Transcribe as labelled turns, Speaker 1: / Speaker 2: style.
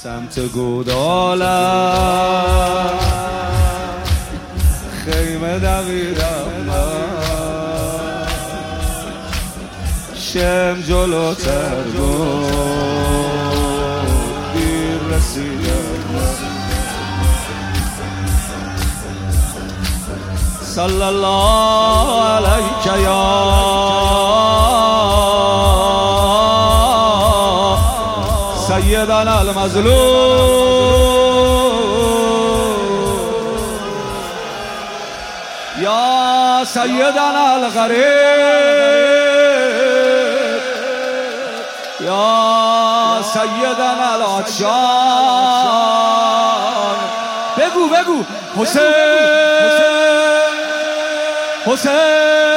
Speaker 1: سمت گودالم خیمه دویدم من شم جلوتر بود دیر رسیدم صلی الله علیک یا سیدنا المظلوم یا سیدنا الغریب یا سیدنا العطشان بگو حسین حسین